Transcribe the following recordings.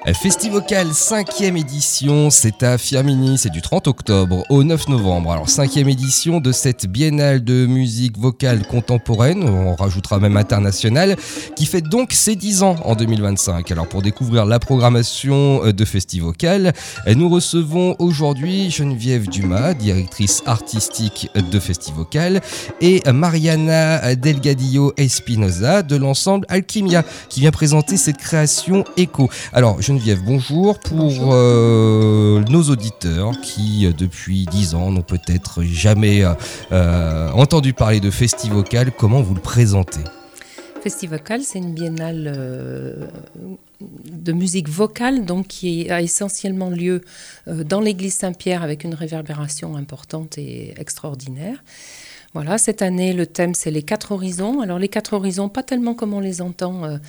Festivocal 5e édition, c'est à Firminy, c'est du 30 octobre au 9 novembre. Alors 5e édition de cette biennale de musique vocale contemporaine, on rajoutera même internationale, qui fête donc ses 10 ans en 2025. Alors pour découvrir la programmation de Festivocal, nous recevons aujourd'hui Geneviève Dumas, directrice artistique de Festivocal, et Mariana Delgadillo Espinosa de l'ensemble Alchimia, qui vient présenter cette création Echo. Alors Geneviève, bonjour. Pour nos auditeurs qui depuis 10 ans n'ont peut-être jamais entendu parler de Festivocal, comment vous le présentez ? Festivocal, c'est une biennale de musique vocale donc qui a essentiellement lieu dans l'église Saint-Pierre avec une réverbération importante et extraordinaire. Voilà, cette année, le thème, c'est les 4 horizons. Alors, les 4 horizons, pas tellement comme on les entend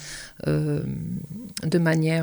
de manière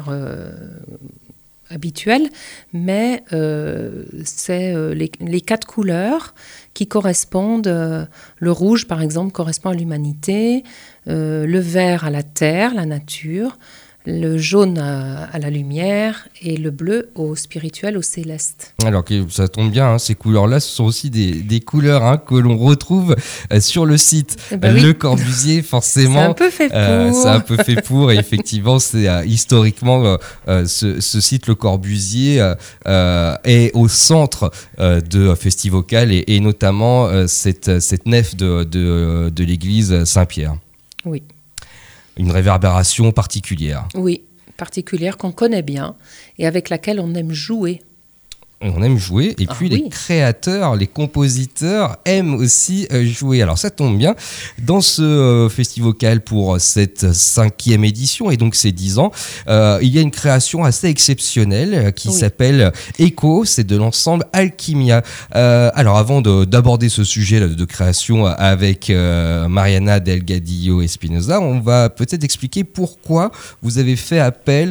habituelle, mais c'est les 4 couleurs qui correspondent. Le rouge, par exemple, correspond à l'humanité, le vert à la terre, la nature, le jaune à la lumière et le bleu au spirituel, au céleste. Alors ça tombe bien, hein, ces couleurs-là, ce sont aussi des couleurs que l'on retrouve sur le site. Le Corbusier, forcément. C'est un peu fait pour. C'est un peu fait pour, et effectivement, c'est historiquement, ce site, le Corbusier, est au centre de Festivocal et notamment cette nef de l'église Saint-Pierre. Oui. Une réverbération particulière. Oui, particulière qu'on connaît bien et avec laquelle on aime jouer. On aime jouer et puis les créateurs, les compositeurs aiment aussi jouer. Alors ça tombe bien, dans ce Festivocal pour cette 5e édition et donc ces 10 ans, il y a une création assez exceptionnelle qui s'appelle Echo, c'est de l'ensemble Alchimia. Alors avant d'aborder ce sujet de création avec Mariana Delgadillo Espinosa, on va peut-être expliquer pourquoi vous avez fait appel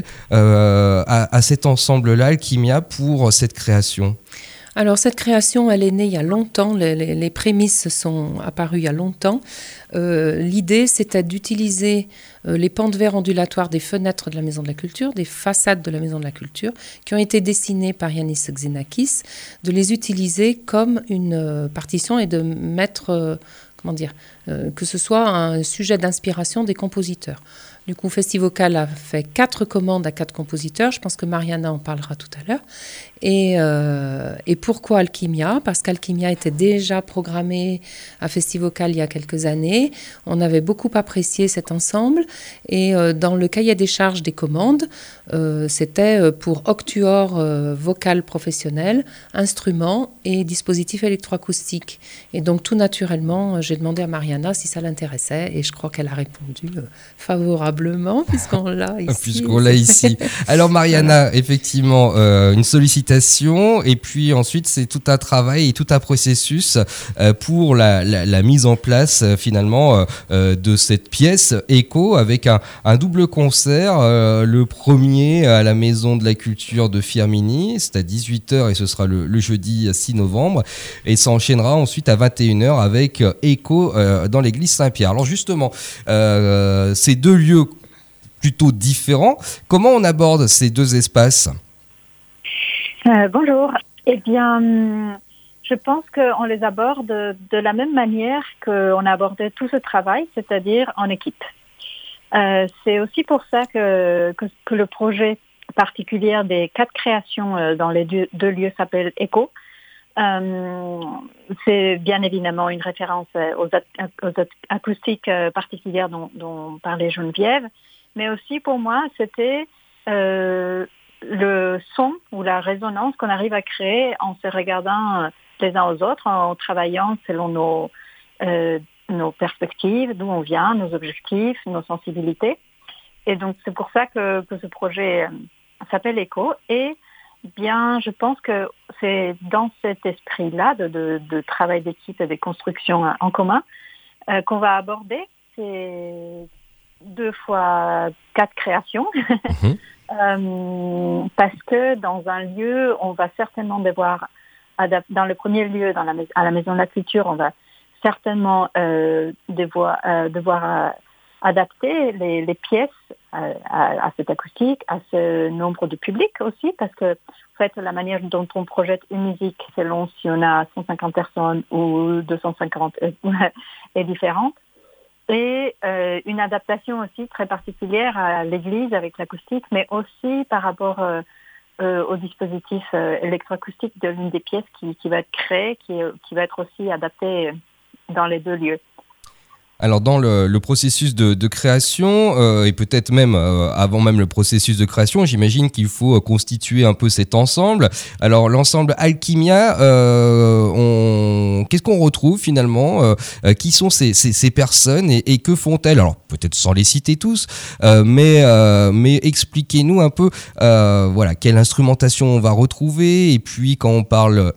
à cet ensemble-là, Alchimia, pour cette création. Alors cette création, elle est née il y a longtemps, les prémices sont apparues il y a longtemps. L'idée, c'était d'utiliser les pans de verre ondulatoires des fenêtres de la Maison de la Culture, des façades de la Maison de la Culture, qui ont été dessinées par Yannis Xenakis, de les utiliser comme une partition et de mettre, que ce soit un sujet d'inspiration des compositeurs. Du coup, Festivocal a fait 4 commandes à 4 compositeurs. Je pense que Mariana en parlera tout à l'heure. Et pourquoi Alchimia ? Parce qu'Alchimia était déjà programmé à Festivocal il y a quelques années. On avait beaucoup apprécié cet ensemble. Et dans le cahier des charges des commandes, c'était pour octuor vocal professionnel, instruments et dispositifs électroacoustiques. Et donc, tout naturellement, j'ai demandé à Mariana si ça l'intéressait. Et je crois qu'elle a répondu favorablement. Puisqu'on l'a ici. Alors Mariana, effectivement, une sollicitation et puis ensuite c'est tout un travail et tout un processus pour la mise en place finalement de cette pièce Echo avec un double concert, le premier à la Maison de la Culture de Firminy, c'est à 18h et ce sera le jeudi 6 novembre et ça enchaînera ensuite à 21h avec Echo dans l'église Saint-Pierre. Alors justement, ces deux lieux plutôt différents. Comment on aborde ces 2 espaces ? Bonjour. Eh bien, je pense qu'on les aborde de la même manière qu'on a abordé tout ce travail, c'est-à-dire en équipe. C'est aussi pour ça que le projet particulier des 4 créations dans les 2 lieux s'appelle Echo. C'est bien évidemment une référence aux acoustiques particulières dont parlait Geneviève. Mais aussi pour moi, c'était le son ou la résonance qu'on arrive à créer en se regardant les uns aux autres, en travaillant selon nos perspectives, d'où on vient, nos objectifs, nos sensibilités. Et donc c'est pour ça que ce projet s'appelle Echo. Et bien, je pense que c'est dans cet esprit-là de travail d'équipe et de construction en commun qu'on va aborder ces 2 fois 4 créations. Parce que dans un lieu, on va certainement devoir, dans le premier lieu, à la Maison de la Culture, on va certainement devoir adapter les pièces à cette acoustique, à ce nombre de publics aussi, parce que en fait, la manière dont on projette une musique, selon si on a 150 personnes ou 250, est différente. Et une adaptation aussi très particulière à l'église avec l'acoustique, mais aussi par rapport au dispositif électroacoustique de l'une des pièces qui va être créée, qui va être aussi adaptée dans les deux lieux. Alors dans le processus de création, et peut-être même avant même le processus de création, j'imagine qu'il faut constituer un peu cet ensemble. Alors l'ensemble Alchimia, qu'est-ce qu'on retrouve finalement, qui sont ces personnes et que font-elles? Alors peut-être sans les citer tous, mais expliquez-nous un peu voilà, quelle instrumentation on va retrouver, et puis quand on parle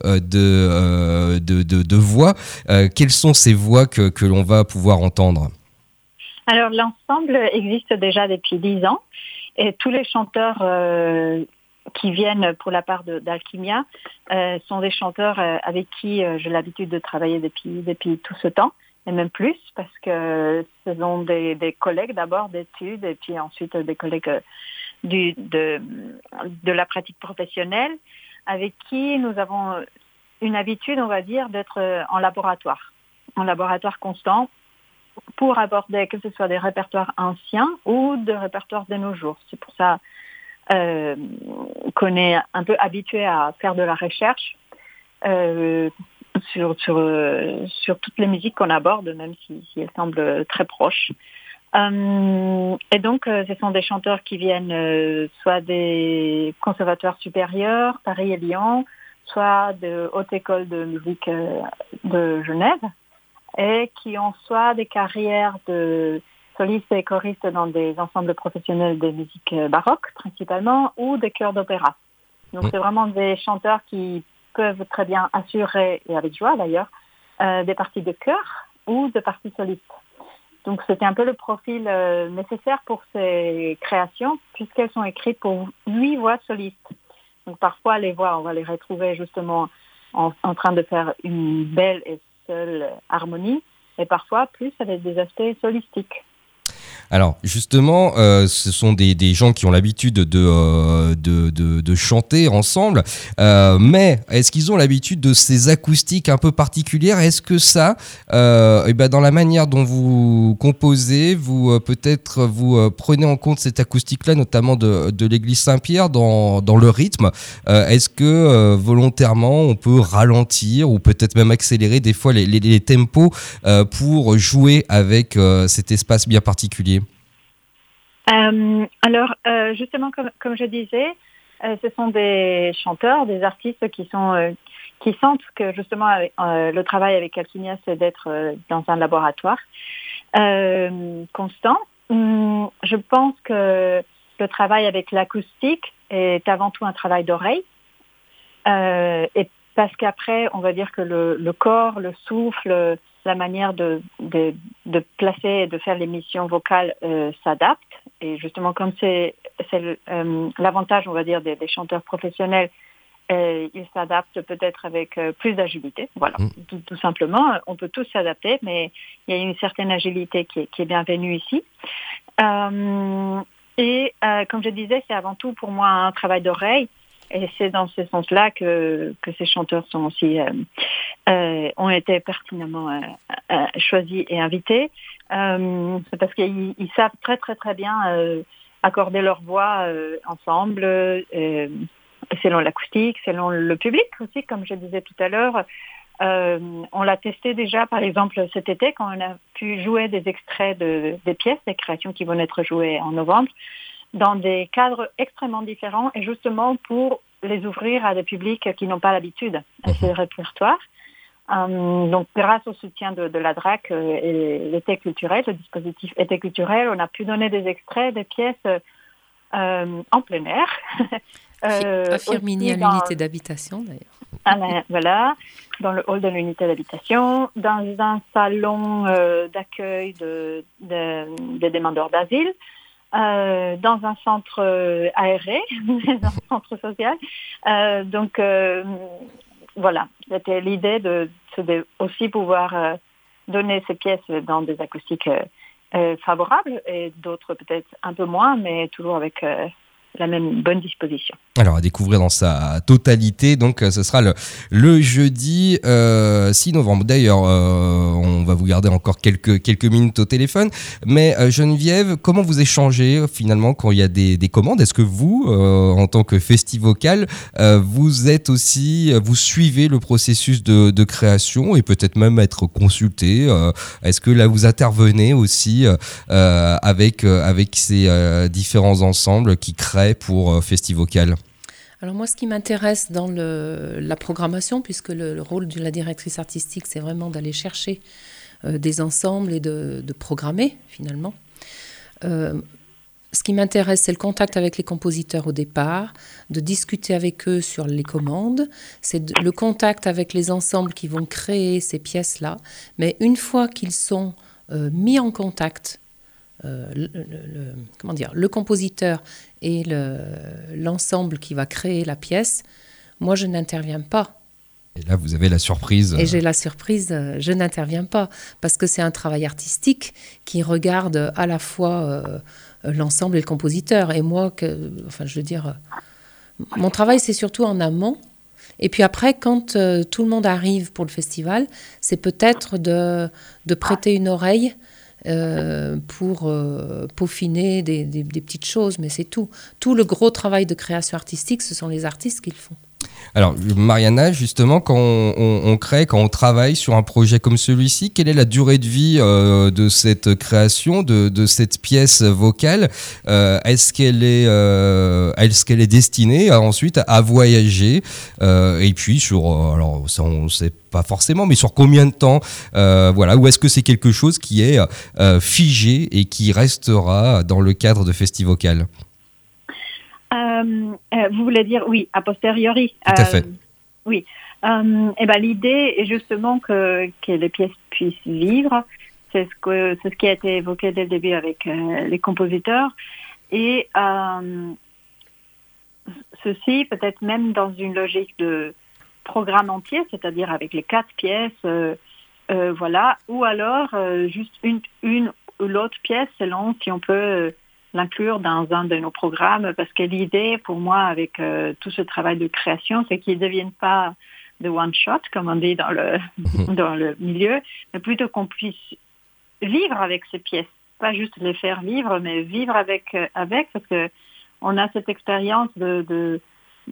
de voix, quelles sont ces voix que l'on va pouvoir entendre? Alors, l'ensemble existe déjà depuis 10 ans et tous les chanteurs qui viennent pour la part d'Alchimia sont des chanteurs avec qui j'ai l'habitude de travailler depuis tout ce temps, et même plus, parce que ce sont des collègues d'abord d'études et puis ensuite des collègues de la pratique professionnelle, avec qui nous avons une habitude, on va dire, d'être en laboratoire constant, pour aborder que ce soit des répertoires anciens ou des répertoires de nos jours. C'est pour ça qu'on est un peu habitué à faire de la recherche sur toutes les musiques qu'on aborde, même si elles semblent très proches. Et donc, ce sont des chanteurs qui viennent soit des conservatoires supérieurs, Paris et Lyon, soit de Haute École de musique de Genève, et qui ont soit des carrières de solistes et choristes dans des ensembles professionnels de musique baroque principalement, ou des chœurs d'opéra. Donc c'est vraiment des chanteurs qui peuvent très bien assurer, et avec joie d'ailleurs, des parties de chœur ou de parties solistes. Donc c'était un peu le profil nécessaire pour ces créations, puisqu'elles sont écrites pour 8 voix solistes. Donc parfois les voix, on va les retrouver justement en train de faire une belle et seule harmonie, et parfois plus avec des aspects solistiques. Alors justement, ce sont des gens qui ont l'habitude de chanter ensemble, mais est-ce qu'ils ont l'habitude de ces acoustiques un peu particulières? Est-ce que ça, dans la manière dont vous composez, peut-être vous prenez en compte cette acoustique-là, notamment de l'église Saint-Pierre, dans le rythme? Est-ce que volontairement on peut ralentir ou peut-être même accélérer des fois les tempos pour jouer avec cet espace bien particulier? Justement, comme je disais, ce sont des chanteurs, des artistes qui sentent que justement le travail avec Alchimia, c'est d'être dans un laboratoire constant. Je pense que le travail avec l'acoustique est avant tout un travail d'oreille, et parce qu'après, on va dire que le corps, le souffle, la manière de placer et de faire l'émission vocale s'adapte. Et justement, comme c'est l'avantage, on va dire, des chanteurs professionnels, ils s'adaptent peut-être avec plus d'agilité. Voilà, tout simplement. On peut tous s'adapter, mais il y a une certaine agilité qui est bienvenue ici. Comme je disais, c'est avant tout pour moi un travail d'oreille. Et c'est dans ce sens-là que ces chanteurs sont aussi ont été pertinemment choisis et invités. C'est parce qu'ils savent très très très bien accorder leur voix ensemble, selon l'acoustique, selon le public aussi, comme je disais tout à l'heure. On l'a testé déjà, par exemple, cet été, quand on a pu jouer des extraits des pièces, des créations qui vont être jouées en novembre, dans des cadres extrêmement différents, et justement pour les ouvrir à des publics qui n'ont pas l'habitude à ces répertoires. Donc, grâce au soutien de la DRAC et l'été culturel, le dispositif été culturel, on a pu donner des extraits des pièces en plein air. À Firminy, à l'unité d'habitation d'ailleurs. Voilà, dans le hall de l'unité d'habitation, dans un salon d'accueil des demandeurs d'asile, dans un centre aéré, un centre social. Voilà, c'était l'idée de aussi pouvoir donner ces pièces dans des acoustiques favorables et d'autres peut-être un peu moins, mais toujours avec la même bonne disposition. Alors, à découvrir dans sa totalité, donc ce sera le jeudi 6 novembre. D'ailleurs, on va vous garder encore quelques minutes au téléphone. Mais Geneviève, comment vous échangez finalement quand il y a des commandes ? Est-ce que vous, en tant que festivocal, vous êtes aussi, vous suivez le processus de création et peut-être même être consulté ? Est-ce que là, vous intervenez aussi avec ces différents ensembles qui créent pour Festivocal ? Alors moi, ce qui m'intéresse dans la programmation, puisque le rôle de la directrice artistique, c'est vraiment d'aller chercher des ensembles et de programmer, finalement. Ce qui m'intéresse, c'est le contact avec les compositeurs au départ, de discuter avec eux sur les commandes, c'est le contact avec les ensembles qui vont créer ces pièces-là. Mais une fois qu'ils sont mis en contact, le compositeur et l'ensemble qui va créer la pièce, moi je n'interviens pas. Et là vous avez la surprise. Et j'ai la surprise, je n'interviens pas, parce que c'est un travail artistique qui regarde à la fois l'ensemble et le compositeur. Et moi, mon travail c'est surtout en amont. Et puis après, quand tout le monde arrive pour le festival, c'est peut-être de prêter une oreille pour peaufiner des petites choses, mais c'est tout. Tout le gros travail de création artistique, ce sont les artistes qui le font. Alors, Mariana, justement, quand on crée, quand on travaille sur un projet comme celui-ci, quelle est la durée de vie de cette création, de cette pièce vocale ? Est-ce qu'elle est destinée ensuite à voyager ? Et puis, alors ça on ne sait pas forcément, mais sur combien de temps ? Ou est-ce que c'est quelque chose qui est figé et qui restera dans le cadre de Festivocal ? Vous voulez dire, oui, a posteriori. Tout à fait. Oui. L'idée est justement que les pièces puissent vivre. C'est ce qui a été évoqué dès le début avec les compositeurs. Et ceci peut-être même dans une logique de programme entier, c'est-à-dire avec les 4 pièces, ou alors juste une ou l'autre pièce selon si on peut l'inclure dans un de nos programmes, parce que l'idée pour moi avec tout ce travail de création, c'est qu'ils ne deviennent pas de one shot, comme on dit dans le milieu, mais plutôt qu'on puisse vivre avec ces pièces, pas juste les faire vivre, mais vivre avec parce que on a cette expérience de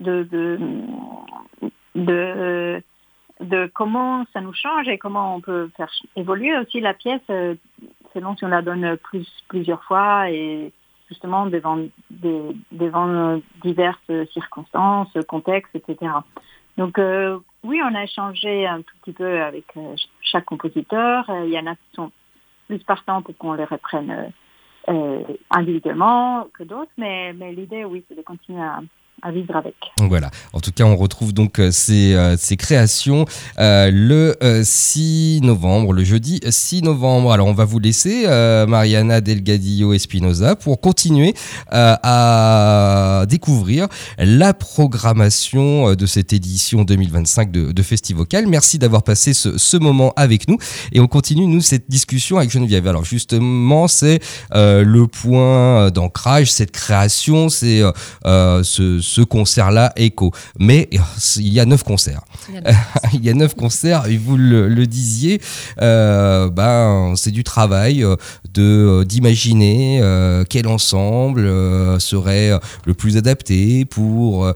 comment ça nous change et comment on peut faire évoluer aussi la pièce selon si on la donne plusieurs fois et justement devant diverses circonstances, contextes, etc. Donc oui, on a échangé un tout petit peu avec chaque compositeur. Il y en a qui sont plus partants pour qu'on les reprenne individuellement que d'autres, mais l'idée, oui, c'est de continuer à vivre avec. Voilà. En tout cas, on retrouve donc ces créations le 6 novembre, le jeudi 6 novembre. Alors, on va vous laisser, Mariana Delgadillo Espinosa, pour continuer à découvrir la programmation de cette édition 2025 de Festivocal. Merci d'avoir passé ce moment avec nous. Et on continue, nous, cette discussion avec Geneviève. Alors, justement, c'est le point d'ancrage, cette création, c'est ce concert-là, Echo. Mais il y a 9 concerts. Il y a 9 concerts, et vous le disiez, c'est du travail d'imaginer quel ensemble serait le plus adapté pour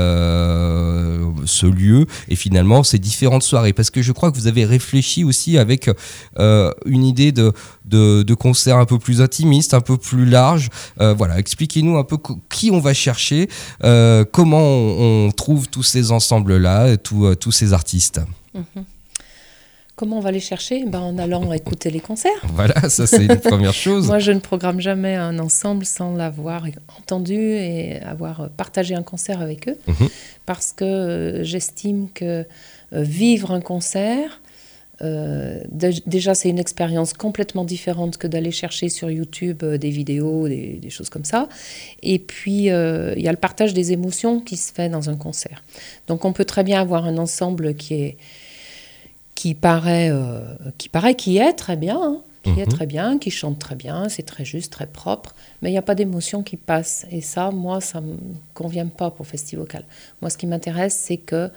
ce lieu, et finalement ces différentes soirées. Parce que je crois que vous avez réfléchi aussi avec une idée de concert un peu plus intimiste, un peu plus large. Expliquez-nous un peu qui on va chercher, comment on trouve tous ces ensembles-là, tous ces artistes. Comment on va les chercher ? En allant écouter les concerts. Voilà, ça c'est une première chose. Moi, je ne programme jamais un ensemble sans l'avoir entendu et avoir partagé un concert avec eux, parce que j'estime que vivre un concert, déjà c'est une expérience complètement différente que d'aller chercher sur YouTube des vidéos, des choses comme ça. Et puis il y a le partage des émotions qui se fait dans un concert. Donc on peut très bien avoir un ensemble qui est très bien, qui est très bien, qui chante très bien, c'est très juste, très propre, mais il n'y a pas d'émotion qui passe. Et ça, moi, ça ne me convient pas pour Festivocal. Moi, ce qui m'intéresse, c'est qu'il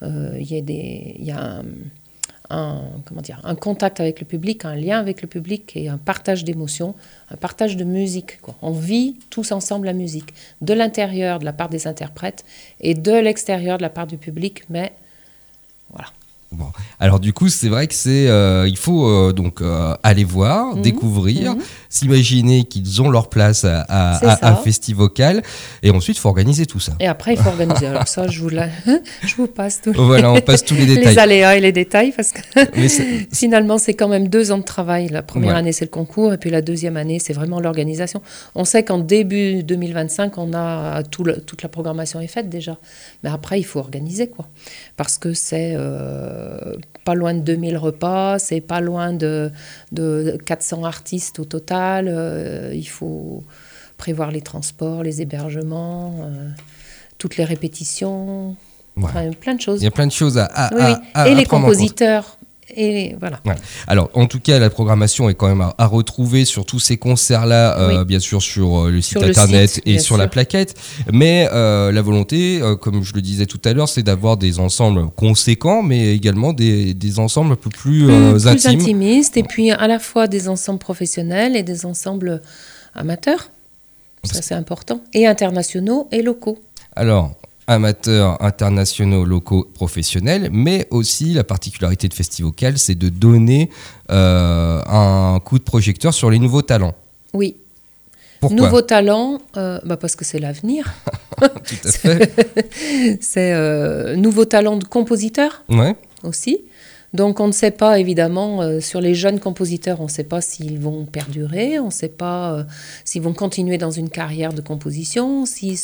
y a un contact avec le public, un lien avec le public et un partage d'émotions, un partage de musique, quoi. On vit tous ensemble la musique, de l'intérieur, de la part des interprètes, et de l'extérieur, de la part du public, mais voilà. Bon. Alors du coup, c'est vrai que il faut donc aller voir, découvrir, s'imaginer qu'ils ont leur place à Festivocal, et ensuite il faut organiser tout ça. Et après il faut organiser. Alors ça, je vous passe on passe tous les détails. Les aléas et les détails, parce que finalement c'est quand même 2 ans de travail. La première année c'est le concours, et puis la deuxième année c'est vraiment l'organisation. On sait qu'en début 2025 on a toute la programmation est faite déjà, mais après il faut organiser, quoi, parce que c'est pas loin de 2000 repas, c'est pas loin de 400 artistes au total. Il faut prévoir les transports, les hébergements, toutes les répétitions, enfin, plein de choses. Il y a plein de choses à et les compositeurs. Et voilà. Ouais. Alors, en tout cas, la programmation est quand même à retrouver sur tous ces concerts-là, bien sûr sur le site internet et sur la plaquette. Mais la volonté, comme je le disais tout à l'heure, c'est d'avoir des ensembles conséquents, mais également des ensembles un peu plus intimes. Plus intimistes, et puis à la fois des ensembles professionnels et des ensembles amateurs. Ça, c'est important. Et internationaux et locaux. Alors, amateurs, internationaux, locaux, professionnels, mais aussi la particularité de Festivocal, c'est de donner un coup de projecteur sur les nouveaux talents. Oui. Pourquoi ? Nouveaux talents, parce que c'est l'avenir. Tout à fait. C'est nouveaux talents de compositeurs aussi. Donc on ne sait pas, évidemment, sur les jeunes compositeurs, on ne sait pas s'ils vont perdurer, on ne sait pas s'ils vont continuer dans une carrière de composition, s'ils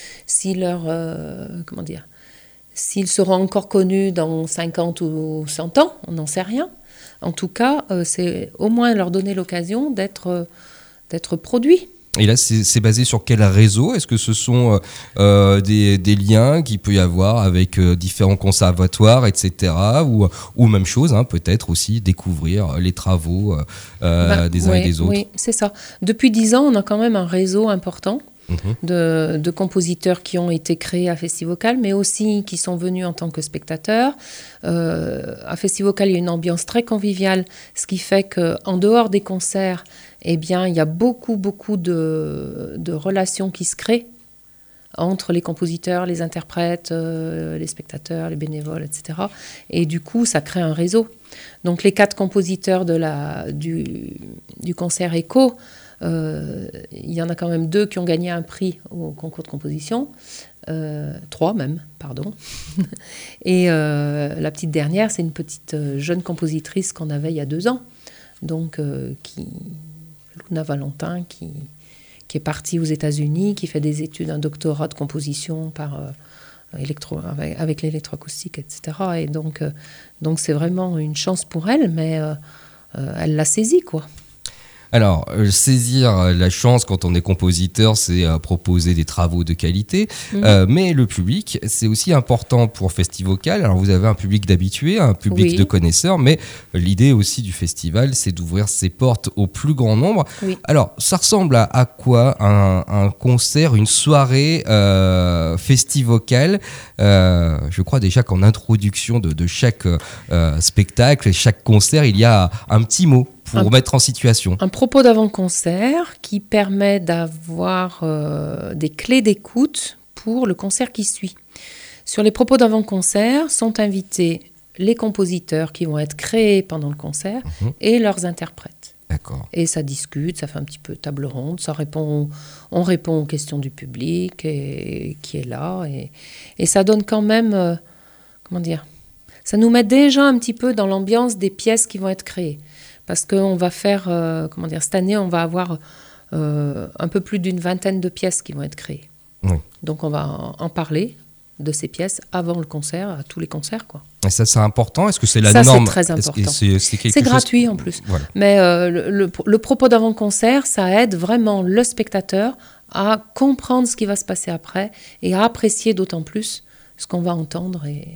seront encore connus dans 50 ou 100 ans, on n'en sait rien. En tout cas, c'est au moins leur donner l'occasion d'être produits. Et là, c'est basé sur quel réseau ? Est-ce que ce sont des liens qu'il peut y avoir avec différents conservatoires, etc. Ou même chose, peut-être aussi découvrir les travaux des uns et des autres. Oui, c'est ça. Depuis 10 ans, on a quand même un réseau important de compositeurs qui ont été créés à Festivocal, mais aussi qui sont venus en tant que spectateurs. À Festivocal, il y a une ambiance très conviviale, ce qui fait qu'en dehors des concerts, eh bien, il y a beaucoup de relations qui se créent entre les compositeurs, les interprètes, les spectateurs, les bénévoles, etc. Et du coup, ça crée un réseau. Donc, les 4 compositeurs du concert ECHO, il y en a quand même 2 qui ont gagné un prix au concours de composition. 3 même, pardon. Et la petite dernière, c'est une petite jeune compositrice qu'on avait il y a 2 ans. Donc, Luna Valentin, qui est partie aux États-Unis, qui fait des études, un doctorat de composition avec l'électroacoustique, etc. Et donc c'est vraiment une chance pour elle, mais elle l'a saisie, quoi. Alors, saisir la chance quand on est compositeur, c'est proposer des travaux de qualité, mais le public, c'est aussi important pour Festivocal. Alors, vous avez un public d'habitués, un public de connaisseurs, mais l'idée aussi du festival, c'est d'ouvrir ses portes au plus grand nombre. Oui. Alors, ça ressemble à quoi un concert, une soirée Festivocal? Je crois déjà qu'en introduction de chaque spectacle, chaque concert, il y a un petit mot pour mettre en situation. Un propos d'avant-concert qui permet d'avoir des clés d'écoute pour le concert qui suit. Sur les propos d'avant-concert sont invités les compositeurs qui vont être créés pendant le concert et leurs interprètes. D'accord. Et ça discute, ça fait un petit peu table ronde, on répond aux questions du public qui est là. Et ça donne quand même, ça nous met déjà un petit peu dans l'ambiance des pièces qui vont être créées. Parce qu'on va faire, cette année, on va avoir un peu plus d'une vingtaine de pièces qui vont être créées. Oui. Donc on va en parler de ces pièces avant le concert, à tous les concerts, quoi. Et ça, c'est important. Est-ce que c'est la norme ? Ça, c'est très important. C'est gratuit en plus. Voilà. Mais le propos d'avant-concert, ça aide vraiment le spectateur à comprendre ce qui va se passer après et à apprécier d'autant plus ce qu'on va entendre. Et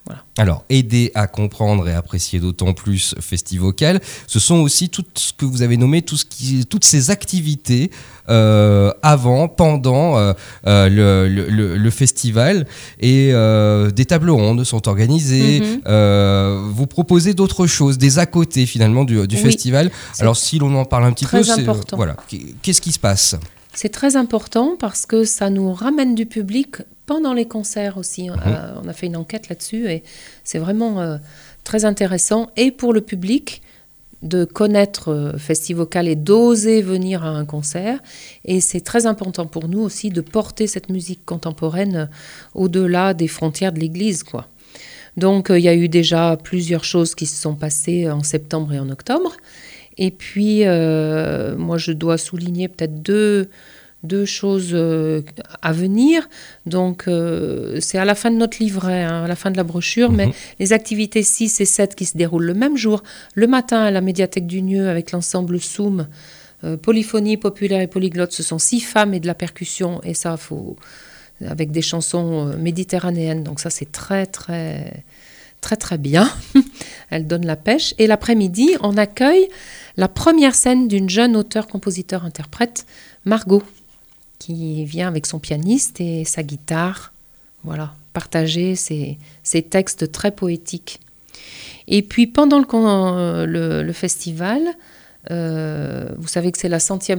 Voilà. Alors, aider à comprendre et apprécier d'autant plus Festivocal, ce sont aussi tout ce que vous avez nommé, toutes ces activités avant, pendant le festival, et des tables rondes sont organisées. Vous proposez d'autres choses, des à côté finalement du festival. Alors, si l'on en parle un petit peu, important. Voilà, qu'est-ce qui se passe ? C'est très important parce que ça nous ramène du public pendant les concerts aussi. On a fait une enquête là-dessus et c'est vraiment très intéressant. Et pour le public, de connaître Festivocal et d'oser venir à un concert. Et c'est très important pour nous aussi de porter cette musique contemporaine au-delà des frontières de l'Église, quoi. Donc, il y a eu déjà plusieurs choses qui se sont passées en septembre et en octobre. Et puis, moi, je dois souligner peut-être deux choses à venir. Donc, c'est à la fin de notre livret, à la fin de la brochure, mais les activités 6 et 7 qui se déroulent le même jour, le matin à la médiathèque du Nieu avec l'ensemble Soum, polyphonie populaire et polyglotte, ce sont 6 femmes et de la percussion, et ça, avec des chansons méditerranéennes. Donc ça, c'est très, très, très, très bien. Elle donne la pêche. Et l'après-midi, on accueille la première scène d'une jeune auteure-compositeur-interprète, Margot, qui vient avec son pianiste et sa guitare, voilà, partager ses textes très poétiques. Et puis pendant le festival, vous savez que c'est le 100e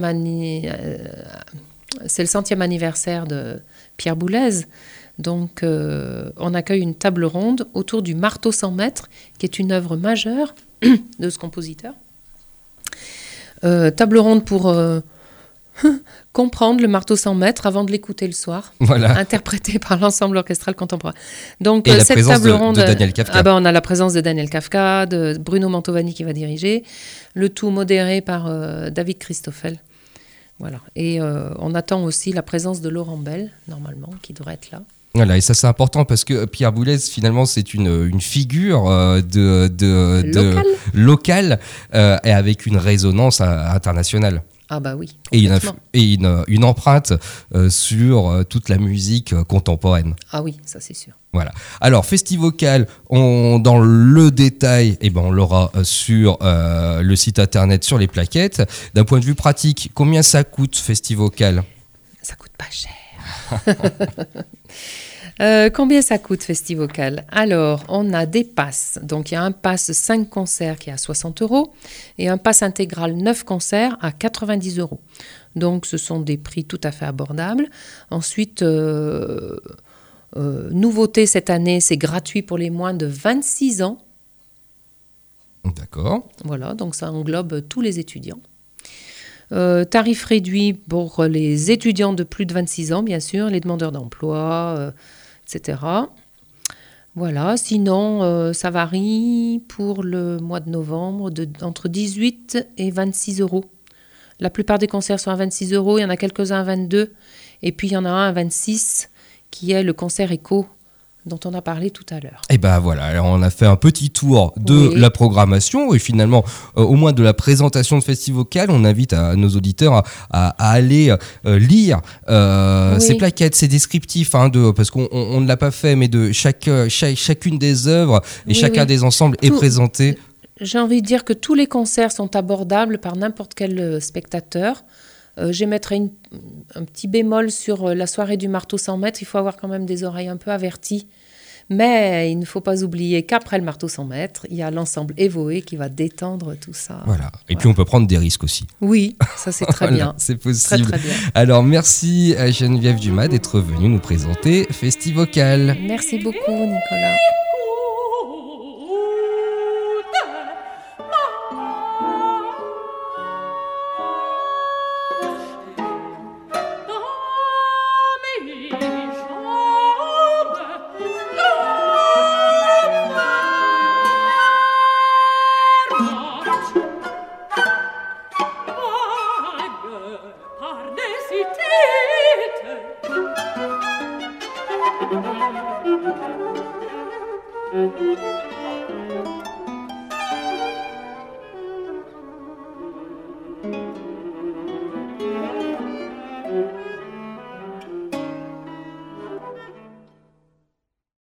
anniversaire de Pierre Boulez, donc on accueille une table ronde autour du Marteau 100 mètres, qui est une œuvre majeure de ce compositeur. Table ronde pour comprendre le Marteau 100 mètres avant de l'écouter le soir, interprété par l'ensemble orchestral contemporain. Donc, et la cette présence table ronde, de Daniel Kafka. On a la présence de Daniel Kafka, de Bruno Mantovani qui va diriger, le tout modéré par David Christoffel. Voilà. Et on attend aussi la présence de Laurent Bell, normalement, qui devrait être là. Voilà, et ça c'est important parce que Pierre Boulez, finalement, c'est une figure locale et avec une résonance internationale. Ah bah oui. Et une empreinte sur toute la musique contemporaine. Ah oui, ça c'est sûr. Voilà. Alors, Festivocal, dans le détail, on l'aura sur le site internet, sur les plaquettes. D'un point de vue pratique, combien ça coûte Festivocal ? Ça coûte pas cher. Combien ça coûte Festivocal ? Alors, on a des passes. Donc, il y a un pass 5 concerts qui est à 60 € et un pass intégral 9 concerts à 90 €. Donc, ce sont des prix tout à fait abordables. Ensuite, nouveauté cette année, c'est gratuit pour les moins de 26 ans. D'accord. Voilà, donc ça englobe tous les étudiants. Tarif réduit pour les étudiants de plus de 26 ans, bien sûr, les demandeurs d'emploi, etc. Voilà, sinon, ça varie pour le mois de novembre entre 18 et 26 €. La plupart des concerts sont à 26 €, il y en a quelques-uns à 22, et puis il y en a un à 26, qui est le concert écho, dont on a parlé tout à l'heure. Et voilà, alors on a fait un petit tour de la programmation et finalement, au moins de la présentation de Festivocal, on invite nos auditeurs à aller lire ces plaquettes, ces descriptifs, parce qu'on ne l'a pas fait, mais de chacune des œuvres et chacun des ensembles est présenté. J'ai envie de dire que tous les concerts sont abordables par n'importe quel spectateur. J'émettrai un petit bémol sur la soirée du Marteau 100 mètres. Il faut avoir quand même des oreilles un peu averties. Mais il ne faut pas oublier qu'après le Marteau 100 mètres, il y a l'ensemble Evoé qui va détendre tout ça. Voilà. Et puis on peut prendre des risques aussi. Oui, ça c'est très bien. C'est possible. Très, très bien. Alors merci à Geneviève Dumas d'être venue nous présenter Festivocal. Merci beaucoup Nicolas. Thank you.